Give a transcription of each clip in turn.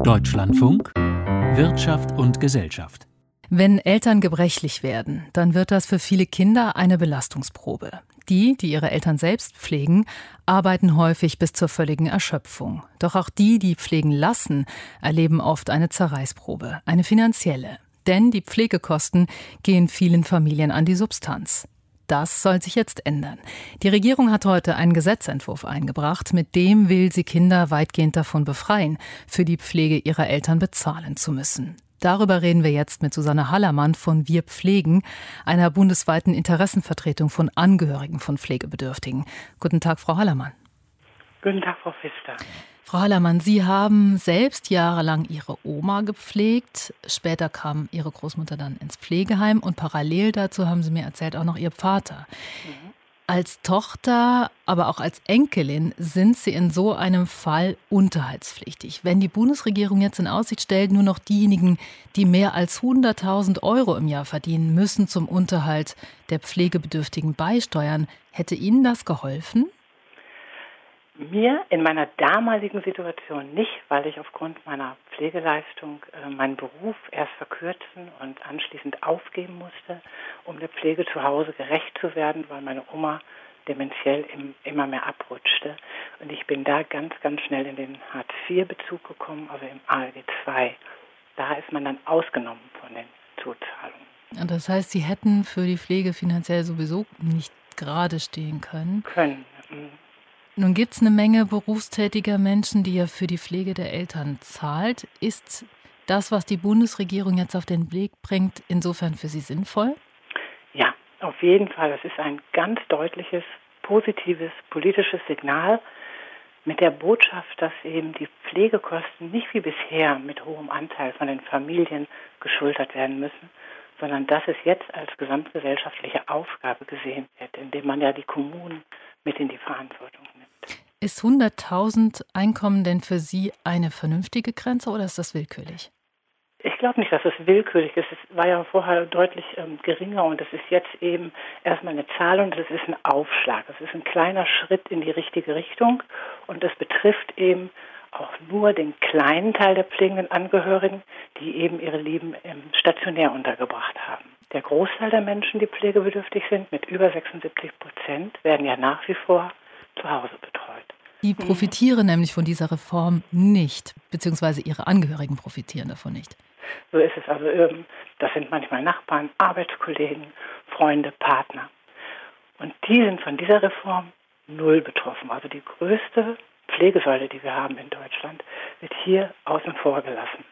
Deutschlandfunk Wirtschaft und Gesellschaft. Wenn Eltern gebrechlich werden, dann wird das für viele Kinder eine Belastungsprobe. Die ihre Eltern selbst pflegen, arbeiten häufig bis zur völligen Erschöpfung. Doch auch die pflegen lassen, erleben oft eine Zerreißprobe, eine finanzielle. Denn die Pflegekosten gehen vielen Familien an die Substanz. Das soll sich jetzt ändern. Die Regierung hat heute einen Gesetzentwurf eingebracht, mit dem will sie Kinder weitgehend davon befreien, für die Pflege ihrer Eltern bezahlen zu müssen. Darüber reden wir jetzt mit Susanne Hallermann von Wir pflegen, einer bundesweiten Interessenvertretung von Angehörigen von Pflegebedürftigen. Guten Tag, Frau Hallermann. Guten Tag, Frau Pfister. Frau Hallermann, Sie haben selbst jahrelang Ihre Oma gepflegt. Später kam Ihre Großmutter dann ins Pflegeheim und parallel dazu haben Sie mir erzählt, auch noch Ihr Vater. Als Tochter, aber auch als Enkelin sind Sie in so einem Fall unterhaltspflichtig. Wenn die Bundesregierung jetzt in Aussicht stellt, nur noch diejenigen, die mehr als 100.000 Euro im Jahr verdienen, müssen zum Unterhalt der Pflegebedürftigen beisteuern, hätte Ihnen das geholfen? Mir in meiner damaligen Situation nicht, weil ich aufgrund meiner Pflegeleistung meinen Beruf erst verkürzen und anschließend aufgeben musste, um der Pflege zu Hause gerecht zu werden, weil meine Oma dementiell immer mehr abrutschte. Und ich bin da ganz, ganz schnell in den Hartz-IV-Bezug gekommen, also im ALG II. Da ist man dann ausgenommen von den Zuzahlungen. Das heißt, Sie hätten für die Pflege finanziell sowieso nicht gerade stehen können? Nun gibt es eine Menge berufstätiger Menschen, die ja für die Pflege der Eltern zahlt. Ist das, was die Bundesregierung jetzt auf den Weg bringt, insofern für Sie sinnvoll? Ja, auf jeden Fall. Das ist ein ganz deutliches, positives politisches Signal mit der Botschaft, dass eben die Pflegekosten nicht wie bisher mit hohem Anteil von den Familien geschultert werden müssen, sondern dass es jetzt als gesamtgesellschaftliche Aufgabe gesehen wird, indem man ja die Kommunen mit in die Verantwortung nimmt. Ist 100.000 Einkommen denn für Sie eine vernünftige Grenze oder ist das willkürlich? Ich glaube nicht, dass es willkürlich ist. Es war ja vorher deutlich geringer und es ist jetzt eben erstmal eine Zahl und es ist ein Aufschlag. Es ist ein kleiner Schritt in die richtige Richtung und es betrifft eben auch nur den kleinen Teil der pflegenden Angehörigen, die eben ihre Lieben stationär untergebracht haben. Der Großteil der Menschen, die pflegebedürftig sind, mit über 76%, werden ja nach wie vor zu Hause betreut. Die profitieren nämlich von dieser Reform nicht, beziehungsweise ihre Angehörigen profitieren davon nicht. So ist es. Also das sind manchmal Nachbarn, Arbeitskollegen, Freunde, Partner. Und die sind von dieser Reform null betroffen. Also die größte Pflegesäule, die wir haben in Deutschland, wird hier außen vor gelassen.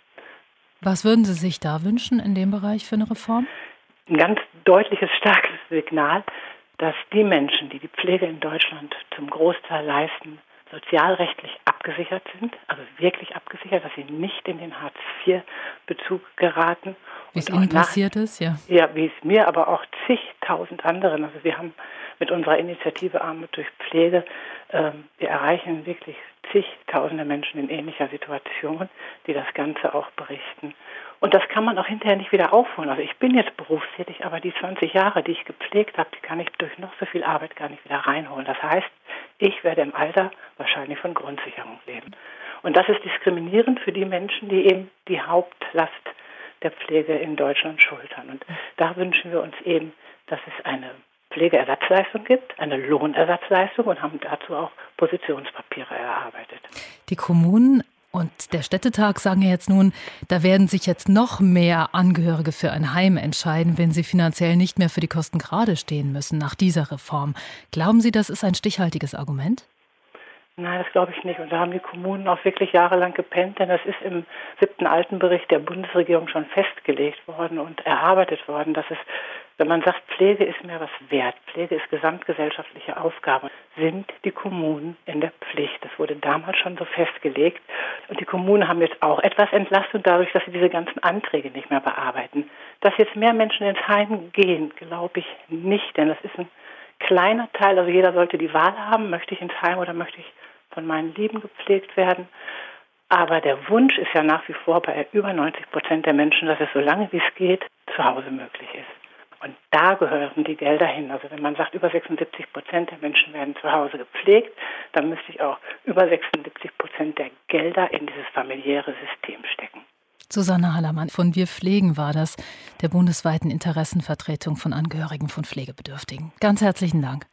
Was würden Sie sich da wünschen in dem Bereich für eine Reform? Ein ganz deutliches, starkes Signal, dass die Menschen, die die Pflege in Deutschland zum Großteil leisten, sozialrechtlich abgesichert sind, also wirklich abgesichert, dass sie nicht in den Hartz-IV-Bezug geraten. Wie es Ihnen passiert ist, ja. Ja, wie es mir, aber auch zigtausend anderen. Also wir haben mit unserer Initiative Armut durch Pflege, wir erreichen wirklich zigtausende Menschen in ähnlicher Situation, die das Ganze auch berichten. Und das kann man auch hinterher nicht wieder aufholen. Also ich bin jetzt berufstätig, aber die 20 Jahre, die ich gepflegt habe, die kann ich durch noch so viel Arbeit gar nicht wieder reinholen. Das heißt, ich werde im Alter wahrscheinlich von Grundsicherung leben. Und das ist diskriminierend für die Menschen, die eben die Hauptlast der Pflege in Deutschland schultern. Und da wünschen wir uns eben, dass es eine Pflegeersatzleistung gibt, eine Lohnersatzleistung und haben dazu auch Positionspapiere erarbeitet. Die Kommunen und der Städtetag sagen ja jetzt nun, da werden sich jetzt noch mehr Angehörige für ein Heim entscheiden, wenn sie finanziell nicht mehr für die Kosten gerade stehen müssen nach dieser Reform. Glauben Sie, das ist ein stichhaltiges Argument? Nein, das glaube ich nicht. Und da haben die Kommunen auch wirklich jahrelang gepennt, denn das ist im 7. Altenbericht der Bundesregierung schon festgelegt worden und erarbeitet worden, dass es, wenn man sagt, Pflege ist mir was wert, Pflege ist gesamtgesellschaftliche Aufgabe, sind die Kommunen in der Pflicht. Das wurde damals schon so festgelegt. Und die Kommunen haben jetzt auch etwas Entlastung dadurch, dass sie diese ganzen Anträge nicht mehr bearbeiten. Dass jetzt mehr Menschen ins Heim gehen, glaube ich nicht, denn das ist ein kleiner Teil. Also jeder sollte die Wahl haben, möchte ich ins Heim oder möchte ich von meinen Lieben gepflegt werden. Aber der Wunsch ist ja nach wie vor bei über 90% der Menschen, dass es so lange wie es geht, zu Hause möglich ist. Und da gehören die Gelder hin. Also wenn man sagt, über 76% der Menschen werden zu Hause gepflegt, dann müsste ich auch über 76% der Gelder in dieses familiäre System Susanne Hallermann von Wir Pflegen war das, der bundesweiten Interessenvertretung von Angehörigen von Pflegebedürftigen. Ganz herzlichen Dank.